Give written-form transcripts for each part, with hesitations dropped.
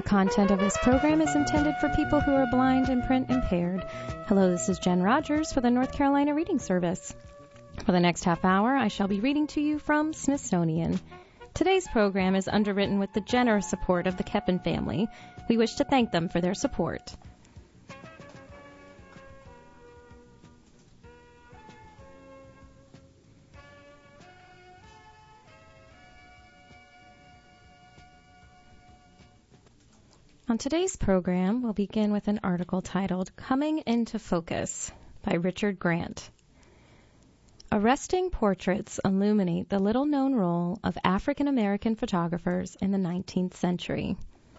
The content of this program is intended for people who are blind and print impaired. Hello, this is Jen Rogers for the North Carolina Reading Service. For the next half hour, I shall be reading to you from Smithsonian. Today's program is underwritten with the generous support of the Keppen family. We wish to thank them for their support. On today's program, we'll begin with an article titled Coming into Focus by Richard Grant. Arresting portraits illuminate the little-known role of African American photographers in the 19th century.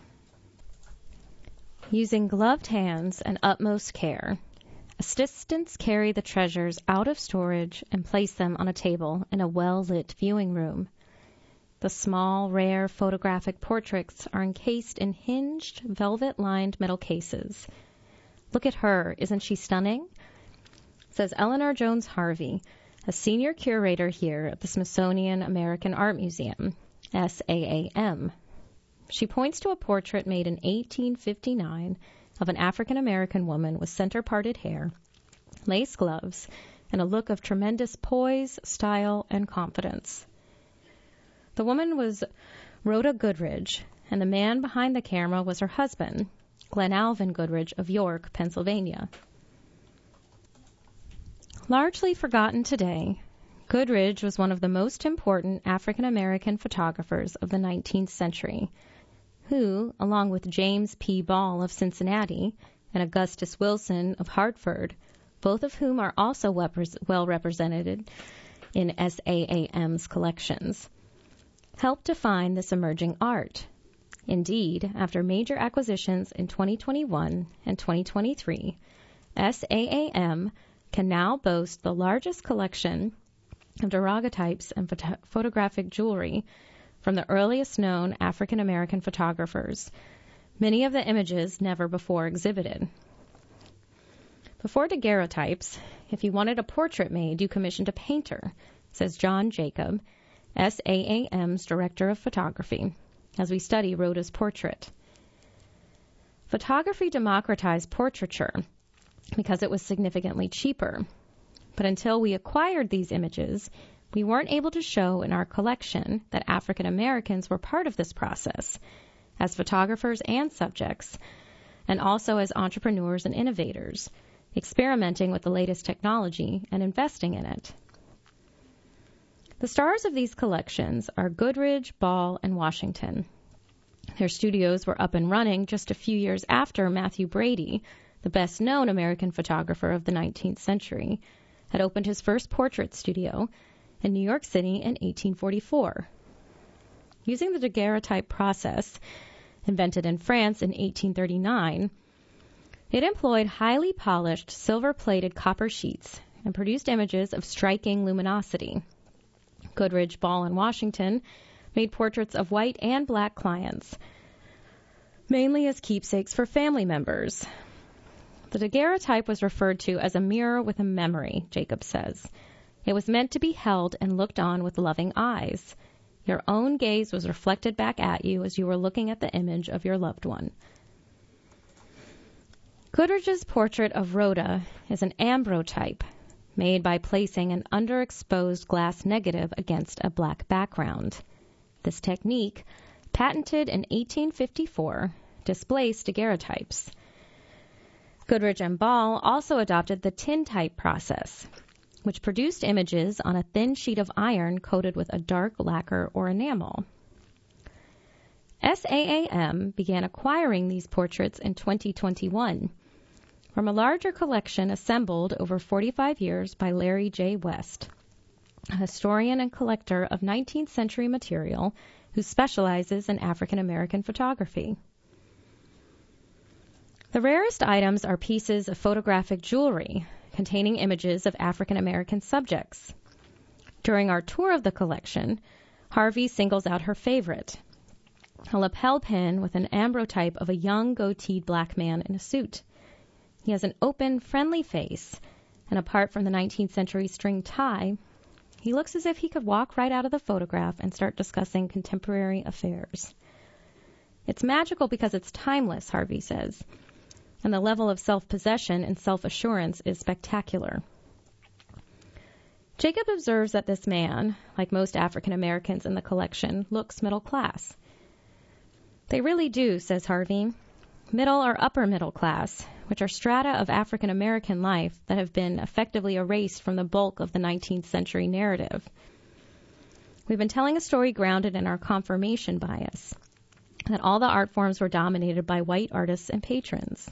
Using gloved hands and utmost care, assistants carry the treasures out of storage and place them on a table in a well-lit viewing room. The small, rare photographic portraits are encased in hinged, velvet-lined metal cases. "Look at her, isn't she stunning?" says Eleanor Jones Harvey, a senior curator here at the Smithsonian American Art Museum, SAAM. She points to a portrait made in 1859 of an African-American woman with center-parted hair, lace gloves, and a look of tremendous poise, style, and confidence. The woman was Rhoda Goodridge, and the man behind the camera was her husband, Glenalvin Goodridge of York, Pennsylvania. Largely forgotten today, Goodridge was one of the most important African-American photographers of the 19th century, who, along with James P. Ball of Cincinnati and Augustus Wilson of Hartford, both of whom are also well represented in SAAM's collections, helped define this emerging art. Indeed, after major acquisitions in 2021 and 2023, SAAM can now boast the largest collection of daguerreotypes and photographic jewelry from the earliest known African American photographers, many of the images never before exhibited. Before daguerreotypes, if you wanted a portrait made, you commissioned a painter, says John Jacob, SAAM's Director of Photography, as we study Rhoda's portrait. Photography democratized portraiture because it was significantly cheaper. But until we acquired these images, we weren't able to show in our collection that African Americans were part of this process, as photographers and subjects, and also as entrepreneurs and innovators, experimenting with the latest technology and investing in it. The stars of these collections are Goodridge, Ball, and Washington. Their studios were up and running just a few years after Matthew Brady, the best-known American photographer of the 19th century, had opened his first portrait studio in New York City in 1844. Using the daguerreotype process, invented in France in 1839, it employed highly polished silver-plated copper sheets and produced images of striking luminosity. Goodridge, Ball, and Washington made portraits of white and black clients, mainly as keepsakes for family members. The daguerreotype was referred to as a mirror with a memory, Jacob says. It was meant to be held and looked on with loving eyes. Your own gaze was reflected back at you as you were looking at the image of your loved one. Goodridge's portrait of Rhoda is an ambrotype, made by placing an underexposed glass negative against a black background. This technique, patented in 1854, displaced daguerreotypes. Goodridge and Ball also adopted the tintype process, which produced images on a thin sheet of iron coated with a dark lacquer or enamel. SAAM began acquiring these portraits in 2021 from a larger collection assembled over 45 years by Larry J. West, a historian and collector of 19th century material who specializes in African American photography. The rarest items are pieces of photographic jewelry containing images of African American subjects. During our tour of the collection, Harvey singles out her favorite, a lapel pin with an ambrotype of a young goateed black man in a suit. He has an open, friendly face, and apart from the 19th century string tie, he looks as if he could walk right out of the photograph and start discussing contemporary affairs. It's magical because it's timeless, Harvey says, and the level of self-possession and self-assurance is spectacular. Jacob observes that this man, like most African Americans in the collection, looks middle class. They really do, says Harvey. Middle or upper middle class, which are strata of African American life that have been effectively erased from the bulk of the 19th century narrative. We've been telling a story grounded in our confirmation bias, that all the art forms were dominated by white artists and patrons.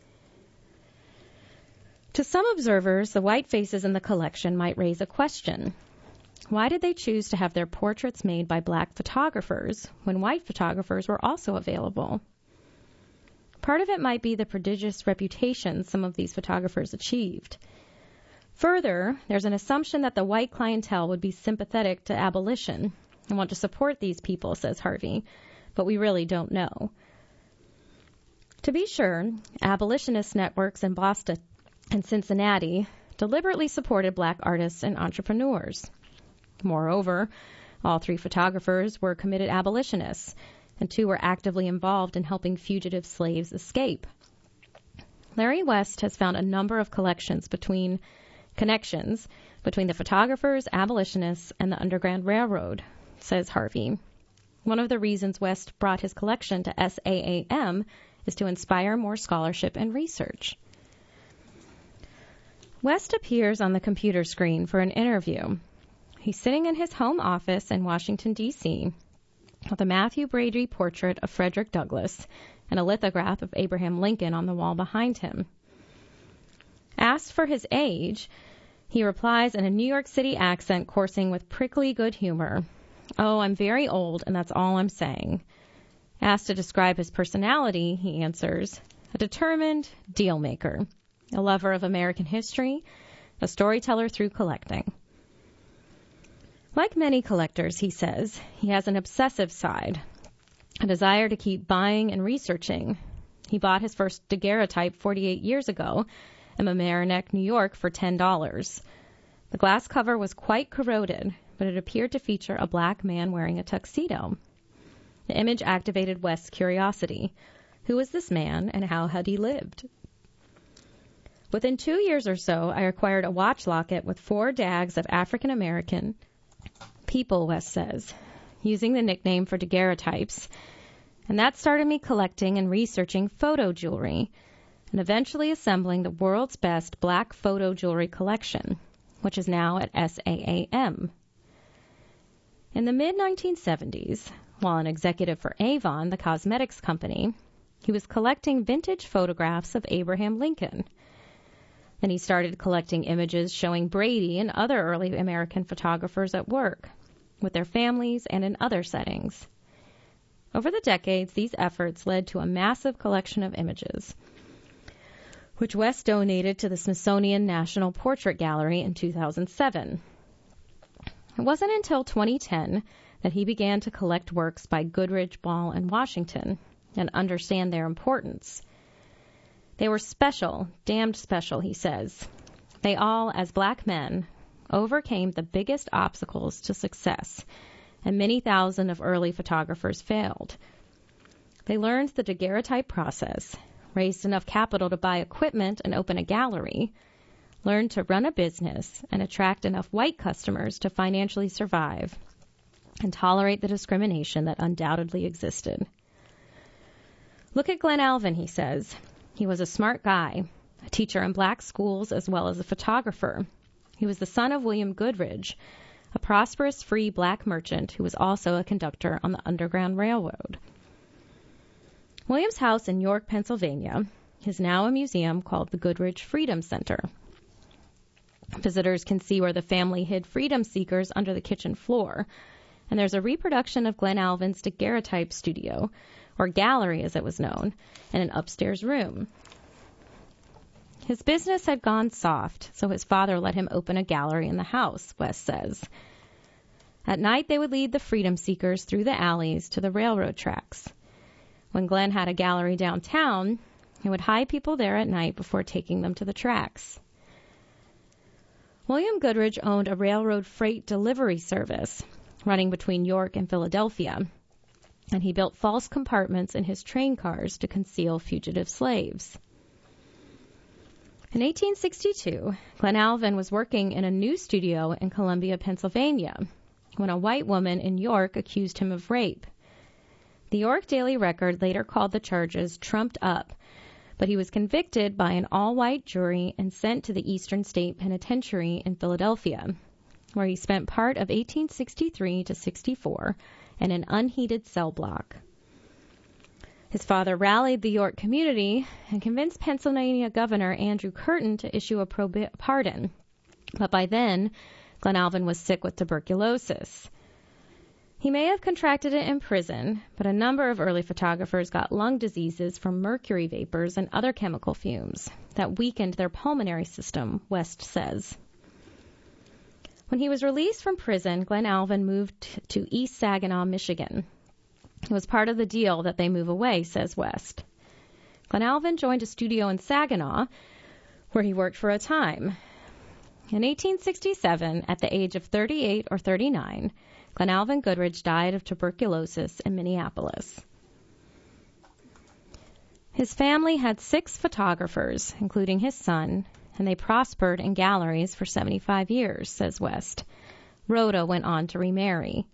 To some observers, the white faces in the collection might raise a question. Why did they choose to have their portraits made by black photographers when white photographers were also available? Part of it might be the prodigious reputation some of these photographers achieved. Further, there's an assumption that the white clientele would be sympathetic to abolition and want to support these people, says Harvey, but we really don't know. To be sure, abolitionist networks in Boston and Cincinnati deliberately supported black artists and entrepreneurs. Moreover, all three photographers were committed abolitionists, and two were actively involved in helping fugitive slaves escape. Larry West has found a number of connections between the photographers, abolitionists, and the Underground Railroad, says Harvey. One of the reasons West brought his collection to SAAM is to inspire more scholarship and research. West appears on the computer screen for an interview. He's sitting in his home office in Washington, D.C., with a Matthew Brady portrait of Frederick Douglass and a lithograph of Abraham Lincoln on the wall behind him. Asked for his age, he replies in a New York City accent coursing with prickly good humor, "Oh, I'm very old, and that's all I'm saying." Asked to describe his personality, he answers, "A determined deal maker, a lover of American history, a storyteller through collecting." Like many collectors, he says, he has an obsessive side, a desire to keep buying and researching. He bought his first daguerreotype 48 years ago in Mamaroneck, New York, for $10. The glass cover was quite corroded, but it appeared to feature a black man wearing a tuxedo. The image activated West's curiosity. Who was this man, and how had he lived? Within 2 years or so, I acquired a watch locket with 4 dags of African American people, West says, using the nickname for daguerreotypes, and that started me collecting and researching photo jewelry, and eventually assembling the world's best black photo jewelry collection, which is now at SAAM. In the mid-1970s, while an executive for Avon, the cosmetics company, he was collecting vintage photographs of Abraham Lincoln. Then he started collecting images showing Brady and other early American photographers at work, with their families and in other settings. Over the decades, these efforts led to a massive collection of images, which West donated to the Smithsonian National Portrait Gallery in 2007. It wasn't until 2010 that he began to collect works by Goodrich, Ball, and Washington and understand their importance. They were special, damned special, he says. They all, as black men, overcame the biggest obstacles to success, and many thousand of early photographers failed. They learned the daguerreotype process, raised enough capital to buy equipment and open a gallery, learned to run a business and attract enough white customers to financially survive, and tolerate the discrimination that undoubtedly existed. Look at Glenn Alvin, he says. He was a smart guy, a teacher in black schools as well as a photographer. He was the son of William Goodrich, a prosperous free black merchant who was also a conductor on the Underground Railroad. William's house in York, Pennsylvania, is now a museum called the Goodrich Freedom Center. Visitors can see where the family hid freedom seekers under the kitchen floor, and there's a reproduction of Glenn Alvin's daguerreotype studio, or gallery as it was known, in an upstairs room. His business had gone soft, so his father let him open a gallery in the house, West says. At night, they would lead the freedom seekers through the alleys to the railroad tracks. When Glenn had a gallery downtown, he would hide people there at night before taking them to the tracks. William Goodrich owned a railroad freight delivery service running between York and Philadelphia. and he built false compartments in his train cars to conceal fugitive slaves. In 1862, Glenalvon was working in a new studio in Columbia, Pennsylvania, when a white woman in York accused him of rape. The York Daily Record later called the charges trumped up, but he was convicted by an all-white jury and sent to the Eastern State Penitentiary in Philadelphia, where he spent part of 1863 to 64 in an unheated cell block. His father rallied the York community and convinced Pennsylvania Governor Andrew Curtin to issue a pardon, but by then, Glenalvon was sick with tuberculosis. He may have contracted it in prison, but a number of early photographers got lung diseases from mercury vapors and other chemical fumes that weakened their pulmonary system, West says. When he was released from prison, Glenalvon moved to East Saginaw, Michigan. It was part of the deal that they move away, says West. Glenalvon joined a studio in Saginaw, where he worked for a time. In 1867, at the age of 38 or 39, Glenalvon Goodrich died of tuberculosis in Minneapolis. His family had 6 photographers, including his son, and they prospered in galleries for 75 years, says West. Rhoda went on to remarry.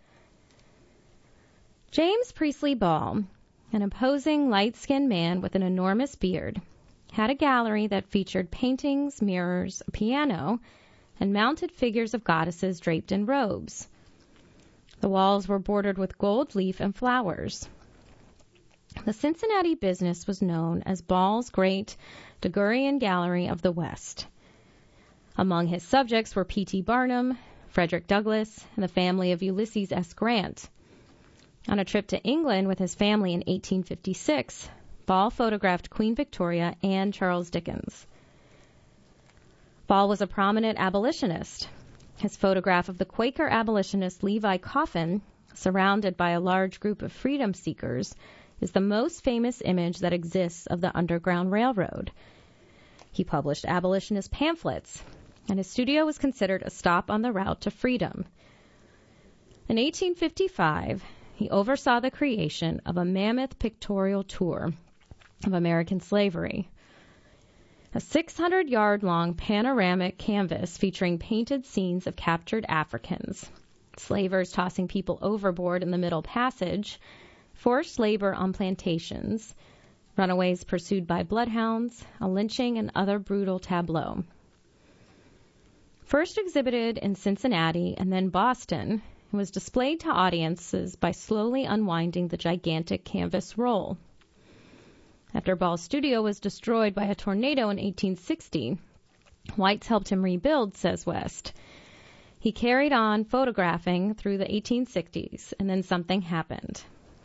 James Priestley Ball, an imposing light-skinned man with an enormous beard, had a gallery that featured paintings, mirrors, a piano, and mounted figures of goddesses draped in robes. The walls were bordered with gold leaf and flowers. The Cincinnati business was known as Ball's Great Daguerrean Gallery of the West. Among his subjects were P.T. Barnum, Frederick Douglass, and the family of Ulysses S. Grant. On a trip to England with his family in 1856, Ball photographed Queen Victoria and Charles Dickens. Ball was a prominent abolitionist. His photograph of the Quaker abolitionist Levi Coffin, surrounded by a large group of freedom seekers, is the most famous image that exists of the Underground Railroad. He published abolitionist pamphlets, and his studio was considered a stop on the route to freedom. In 1855, he oversaw the creation of a mammoth pictorial tour of American slavery. A 600-yard-long panoramic canvas featuring painted scenes of captured Africans, slavers tossing people overboard in the Middle Passage, forced labor on plantations, runaways pursued by bloodhounds, a lynching, and other brutal tableaux. First exhibited in Cincinnati and then Boston, it was displayed to audiences by slowly unwinding the gigantic canvas roll. After Ball's studio was destroyed by a tornado in 1860, whites helped him rebuild, says West. He carried on photographing through the 1860s, and then something happened.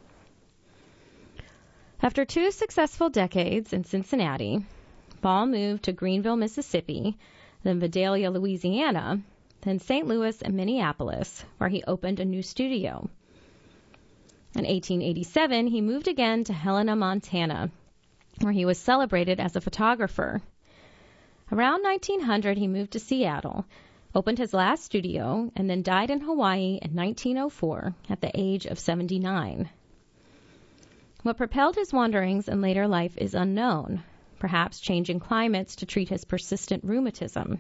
After 2 successful decades in Cincinnati, Ball moved to Greenville, Mississippi, then Vidalia, Louisiana, then St. Louis and Minneapolis, where he opened a new studio. In 1887, he moved again to Helena, Montana, where he was celebrated as a photographer. Around 1900, he moved to Seattle, opened his last studio, and then died in Hawaii in 1904 at the age of 79. What propelled his wanderings in later life is unknown, perhaps changing climates to treat his persistent rheumatism.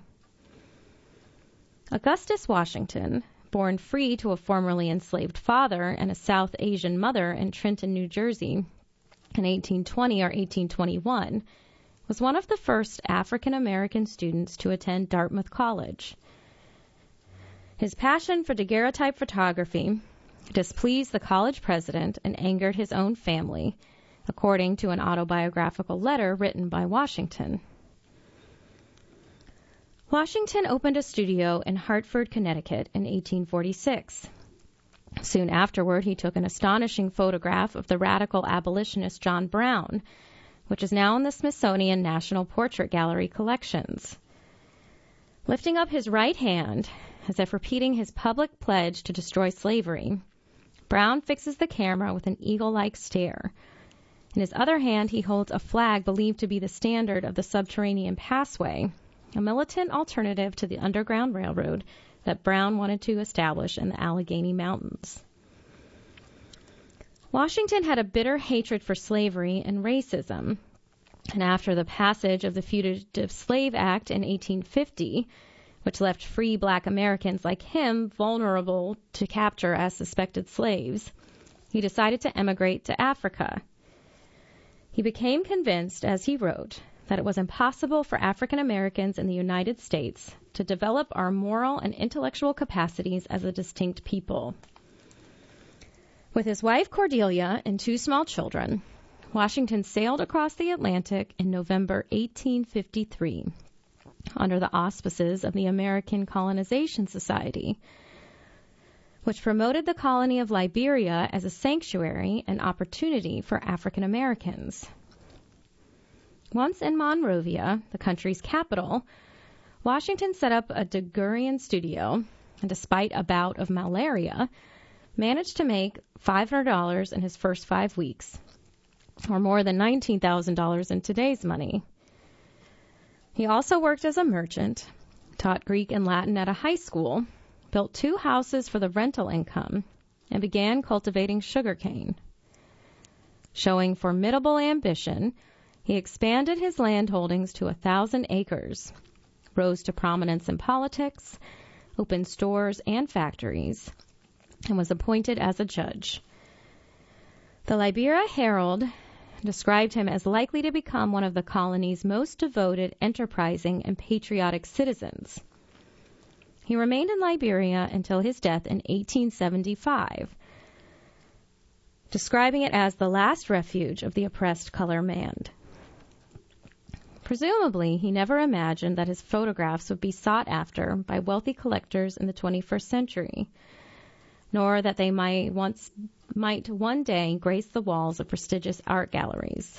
Augustus Washington, born free to a formerly enslaved father and a South Asian mother in Trenton, New Jersey, in 1820 or 1821, was one of the first African-American students to attend Dartmouth College. His passion for daguerreotype photography displeased the college president and angered his own family, according to an autobiographical letter written by Washington. Washington opened a studio in Hartford, Connecticut in 1846. Soon afterward, he took an astonishing photograph of the radical abolitionist John Brown, which is now in the Smithsonian National Portrait Gallery collections. Lifting up his right hand, as if repeating his public pledge to destroy slavery, Brown fixes the camera with an eagle-like stare. In his other hand, he holds a flag believed to be the standard of the Subterranean Passway, a militant alternative to the Underground Railroad that Brown wanted to establish in the Allegheny Mountains. Washington had a bitter hatred for slavery and racism, and after the passage of the Fugitive Slave Act in 1850, which left free black Americans like him vulnerable to capture as suspected slaves, he decided to emigrate to Africa. He became convinced, as he wrote, that it was impossible for African Americans in the United States to develop our moral and intellectual capacities as a distinct people. With his wife Cordelia and 2 small children, Washington sailed across the Atlantic in November 1853 under the auspices of the American Colonization Society, which promoted the colony of Liberia as a sanctuary and opportunity for African Americans. Once in Monrovia, the country's capital, Washington set up a Daguerrean studio, and despite a bout of malaria, managed to make $500 in his first 5 weeks, or more than $19,000 in today's money. He also worked as a merchant, taught Greek and Latin at a high school, built 2 houses for the rental income, and began cultivating sugarcane. Showing formidable ambition, he expanded his land holdings to 1,000 acres, rose to prominence in politics, opened stores and factories, and was appointed as a judge. The Liberia Herald described him as likely to become one of the colony's most devoted, enterprising, and patriotic citizens. He remained in Liberia until his death in 1875, describing it as the last refuge of the oppressed color man. Presumably, he never imagined that his photographs would be sought after by wealthy collectors in the 21st century, nor that they might one day grace the walls of prestigious art galleries.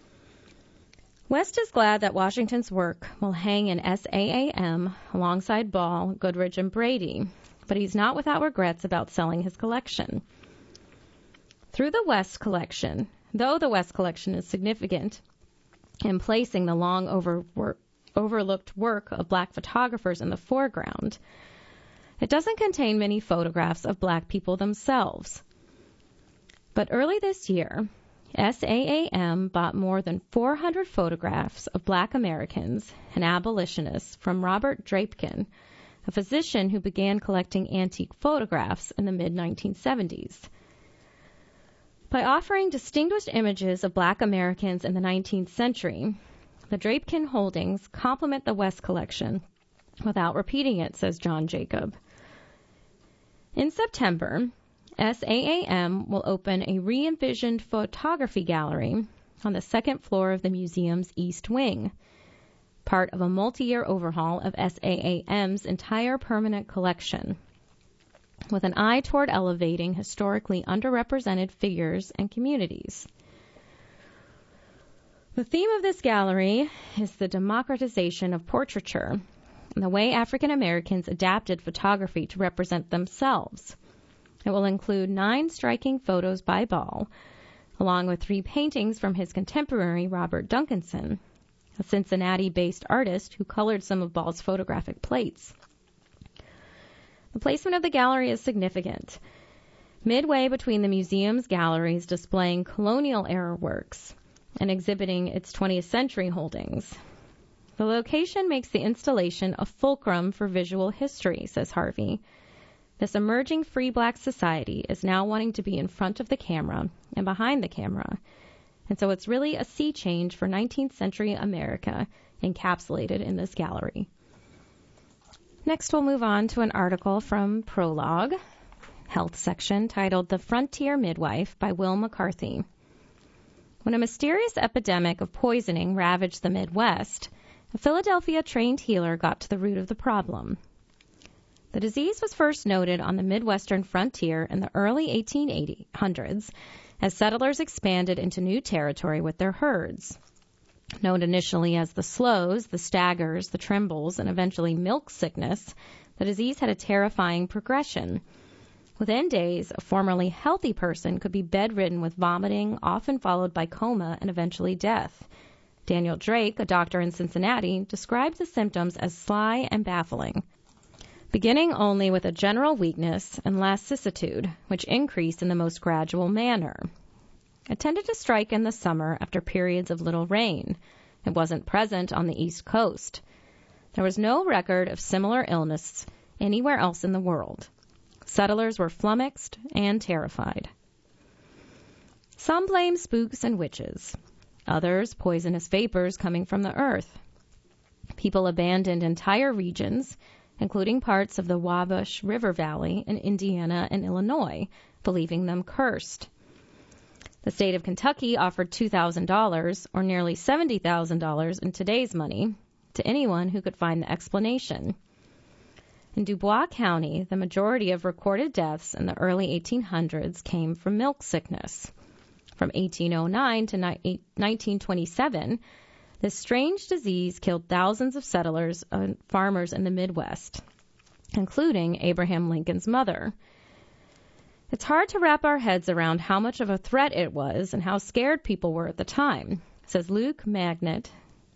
West is glad that Washington's work will hang in SAAM alongside Ball, Goodrich, and Brady, but he's not without regrets about selling his collection. Though the West collection is significant in placing the long overlooked work of black photographers in the foreground, it doesn't contain many photographs of black people themselves. But early this year, SAAM bought more than 400 photographs of black Americans and abolitionists from Robert Drapkin, a physician who began collecting antique photographs in the mid-1970s. By offering distinguished images of black Americans in the 19th century, the Drapkin holdings complement the West collection without repeating it, says John Jacob. In September, SAAM will open a re-envisioned photography gallery on the second floor of the museum's East Wing, part of a multi-year overhaul of SAAM's entire permanent collection, with an eye toward elevating historically underrepresented figures and communities. The theme of this gallery is the democratization of portraiture and the way African Americans adapted photography to represent themselves. It will include 9 striking photos by Ball, along with 3 paintings from his contemporary Robert Duncanson, a Cincinnati-based artist who colored some of Ball's photographic plates. The placement of the gallery is significant, midway between the museum's galleries displaying colonial-era works and exhibiting its 20th century holdings. The location makes the installation a fulcrum for visual history, says Harvey. This emerging free black society is now wanting to be in front of the camera and behind the camera, and so it's really a sea change for 19th century America encapsulated in this gallery. Next, we'll move on to an article from Prologue, health section, titled The Frontier Midwife by Will McCarthy. When a mysterious epidemic of poisoning ravaged the Midwest, a Philadelphia-trained healer got to the root of the problem. The disease was first noted on the Midwestern frontier in the early 1800s as settlers expanded into new territory with their herds. Known initially as the slows, the staggers, the trembles, and eventually milk sickness, the disease had a terrifying progression. Within days, a formerly healthy person could be bedridden with vomiting, often followed by coma and eventually death. Daniel Drake, a doctor in Cincinnati, described the symptoms as sly and baffling, beginning only with a general weakness and lassitude, which increased in the most gradual manner. It tended to strike in the summer after periods of little rain. It wasn't present on the East Coast. There was no record of similar illness anywhere else in the world. Settlers were flummoxed and terrified. Some blame spooks and witches. Others, poisonous vapors coming from the earth. People abandoned entire regions, including parts of the Wabash River Valley in Indiana and Illinois, believing them cursed. The state of Kentucky offered $2,000, or nearly $70,000 in today's money, to anyone who could find the explanation. In Dubois County, the majority of recorded deaths in the early 1800s came from milk sickness. From 1809 to 1927, this strange disease killed thousands of settlers and farmers in the Midwest, including Abraham Lincoln's mother. It's hard to wrap our heads around how much of a threat it was and how scared people were at the time, says Luke Manget,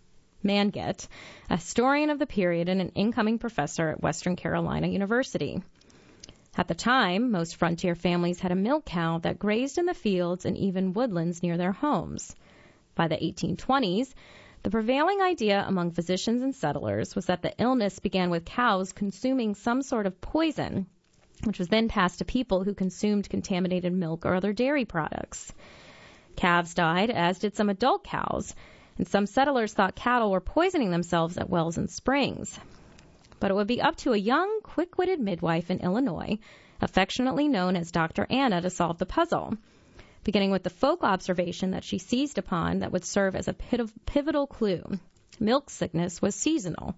a historian of the period and an incoming professor at Western Carolina University. At the time, most frontier families had a milk cow that grazed in the fields and even woodlands near their homes. By the 1820s, the prevailing idea among physicians and settlers was that the illness began with cows consuming some sort of poison, which was then passed to people who consumed contaminated milk or other dairy products. Calves died, as did some adult cows, and some settlers thought cattle were poisoning themselves at wells and springs. But it would be up to a young, quick-witted midwife in Illinois, affectionately known as Dr. Anna, to solve the puzzle, beginning with the folk observation that she seized upon that would serve as a pivotal clue. Milk sickness was seasonal.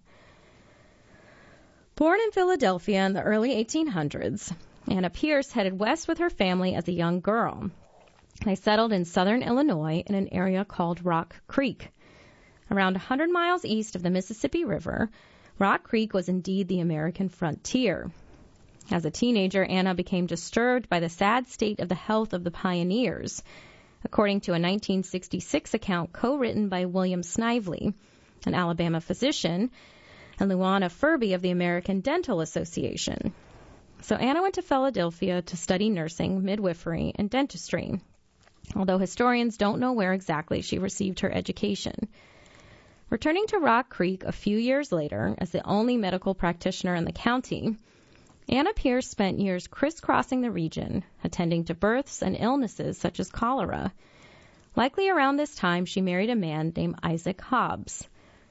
Born in Philadelphia in the early 1800s, Anna Pierce headed west with her family as a young girl. They settled in southern Illinois in an area called Rock Creek. Around 100 miles east of the Mississippi River, Rock Creek was indeed the American frontier. As a teenager, Anna became disturbed by the sad state of the health of the pioneers, according to a 1966 account co-written by William Snively, an Alabama physician, and Luana Furby of the American Dental Association. So Anna went to Philadelphia to study nursing, midwifery, and dentistry, although historians don't know where exactly she received her education. Returning to Rock Creek a few years later as the only medical practitioner in the county, Anna Pierce spent years crisscrossing the region, attending to births and illnesses such as cholera. Likely around this time, she married a man named Isaac Hobbs.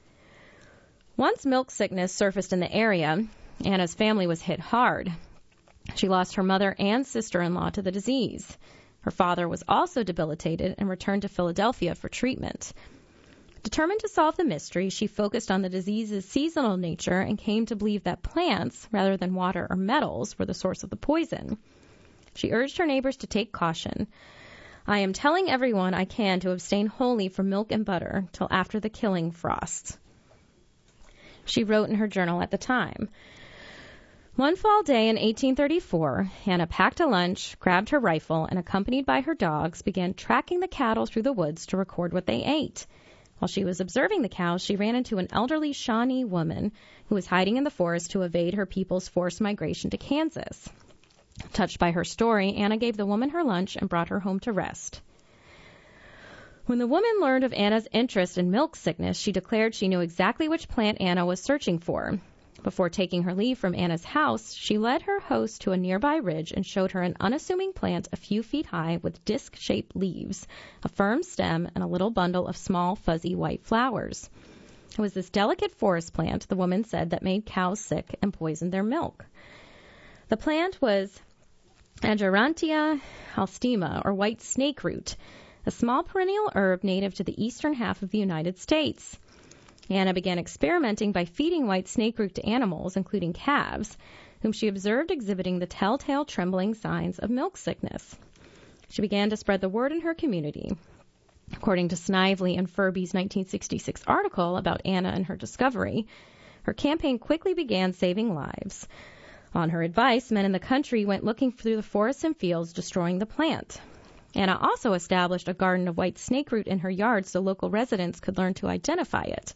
Once milk sickness surfaced in the area, Anna's family was hit hard. She lost her mother and sister-in-law to the disease. Her father was also debilitated and returned to Philadelphia for treatment. Determined to solve the mystery, she focused on the disease's seasonal nature and came to believe that plants, rather than water or metals, were the source of the poison. She urged her neighbors to take caution. "I am telling everyone I can to abstain wholly from milk and butter till after the killing frosts," she wrote in her journal at the time. One fall day in 1834, Anna packed a lunch, grabbed her rifle, and accompanied by her dogs, began tracking the cattle through the woods to record what they ate. While she was observing the cows, she ran into an elderly Shawnee woman who was hiding in the forest to evade her people's forced migration to Kansas. Touched by her story, Anna gave the woman her lunch and brought her home to rest. When the woman learned of Anna's interest in milk sickness, she declared she knew exactly which plant Anna was searching for. Before taking her leave from Anna's house, she led her host to a nearby ridge and showed her an unassuming plant a few feet high with disc-shaped leaves, a firm stem, and a little bundle of small, fuzzy white flowers. It was this delicate forest plant, the woman said, that made cows sick and poisoned their milk. The plant was Agerantia alstima, or white snake root, a small perennial herb native to the eastern half of the United States. Anna began experimenting by feeding white snakeroot to animals, including calves, whom she observed exhibiting the telltale trembling signs of milk sickness. She began to spread the word in her community. According to Snively and Furby's 1966 article about Anna and her discovery, her campaign quickly began saving lives. On her advice, men in the country went looking through the forests and fields, destroying the plant. Anna also established a garden of white snakeroot in her yard so local residents could learn to identify it.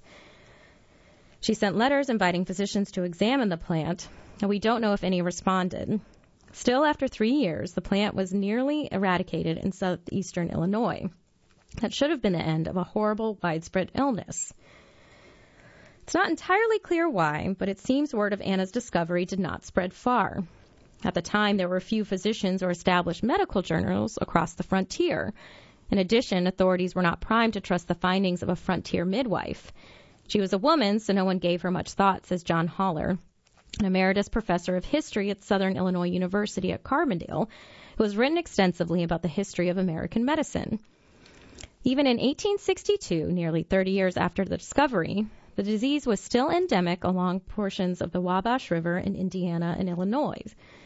She sent letters inviting physicians to examine the plant, and we don't know if any responded. Still, after 3 years, the plant was nearly eradicated in southeastern Illinois. That should have been the end of a horrible, widespread illness. It's not entirely clear why, but it seems word of Anna's discovery did not spread far. At the time, there were few physicians or established medical journals across the frontier. In addition, authorities were not primed to trust the findings of a frontier midwife. She was a woman, so no one gave her much thought, says John Haller, an emeritus professor of history at Southern Illinois University at Carbondale, who has written extensively about the history of American medicine. Even in 1862, nearly 30 years after the discovery, the disease was still endemic along portions of the Wabash River in Indiana and Illinois.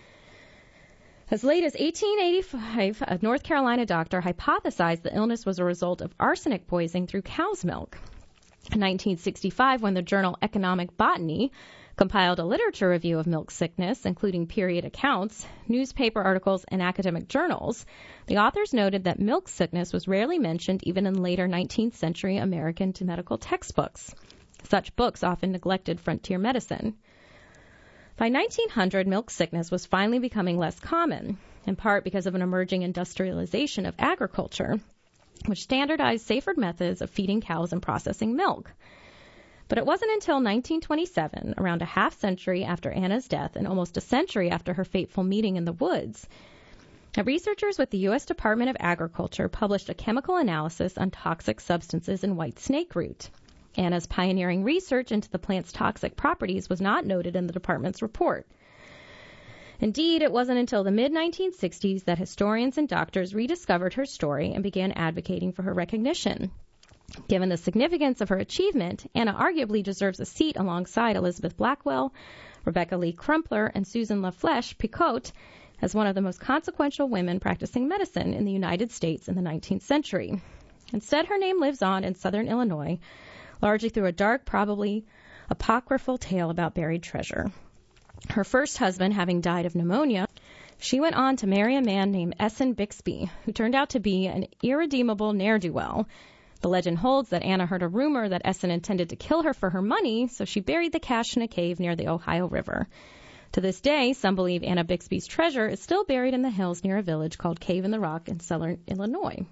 As late as 1885, a North Carolina doctor hypothesized the illness was a result of arsenic poisoning through cow's milk. In 1965, when the journal Economic Botany compiled a literature review of milk sickness, including period accounts, newspaper articles, and academic journals, the authors noted that milk sickness was rarely mentioned even in later 19th century American medical textbooks. Such books often neglected frontier medicine. By 1900, milk sickness was finally becoming less common, in part because of an emerging industrialization of agriculture, which standardized safer methods of feeding cows and processing milk. But it wasn't until 1927, around a half century after Anna's death and almost a century after her fateful meeting in the woods, that researchers with the U.S. Department of Agriculture published a chemical analysis on toxic substances in white snake root. Anna's pioneering research into the plant's toxic properties was not noted in the department's report. Indeed, it wasn't until the mid-1960s that historians and doctors rediscovered her story and began advocating for her recognition. Given the significance of her achievement, Anna arguably deserves a seat alongside Elizabeth Blackwell, Rebecca Lee Crumpler, and Susan LaFlèche Picotte as one of the most consequential women practicing medicine in the United States in the 19th century. Instead, her name lives on in southern Illinois, largely through a dark, probably apocryphal tale about buried treasure. Her first husband having died of pneumonia, she went on to marry a man named Essen Bixby, who turned out to be an irredeemable ne'er-do-well. The legend holds that Anna heard a rumor that Essen intended to kill her for her money, so she buried the cash in a cave near the Ohio River. To this day, some believe Anna Bixby's treasure is still buried in the hills near a village called Cave in the Rock in southern Illinois.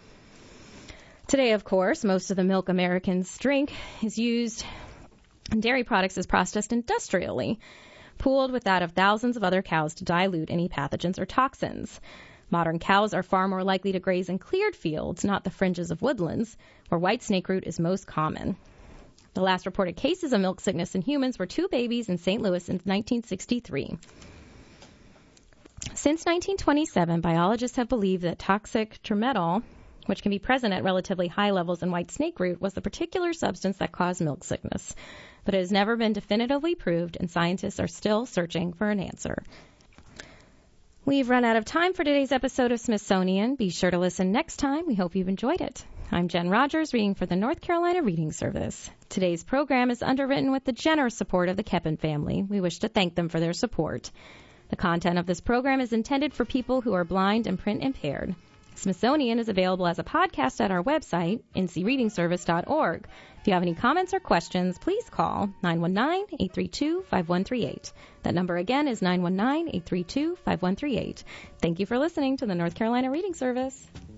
Today, of course, most of the milk Americans drink is used, and dairy products is processed industrially, pooled with that of thousands of other cows to dilute any pathogens or toxins. Modern cows are far more likely to graze in cleared fields, not the fringes of woodlands, where white snake root is most common. The last reported cases of milk sickness in humans were 2 babies in St. Louis in 1963. Since 1927, biologists have believed that toxic trimetol, which can be present at relatively high levels in white snake root, was the particular substance that caused milk sickness. But it has never been definitively proved, and scientists are still searching for an answer. We've run out of time for today's episode of Smithsonian. Be sure to listen next time. We hope you've enjoyed it. I'm Jen Rogers, reading for the North Carolina Reading Service. Today's program is underwritten with the generous support of the Keppen family. We wish to thank them for their support. The content of this program is intended for people who are blind and print impaired. Smithsonian is available as a podcast at our website, ncreadingservice.org. If you have any comments or questions, please call 919-832-5138. That number again is 919-832-5138. Thank you for listening to the North Carolina Reading Service.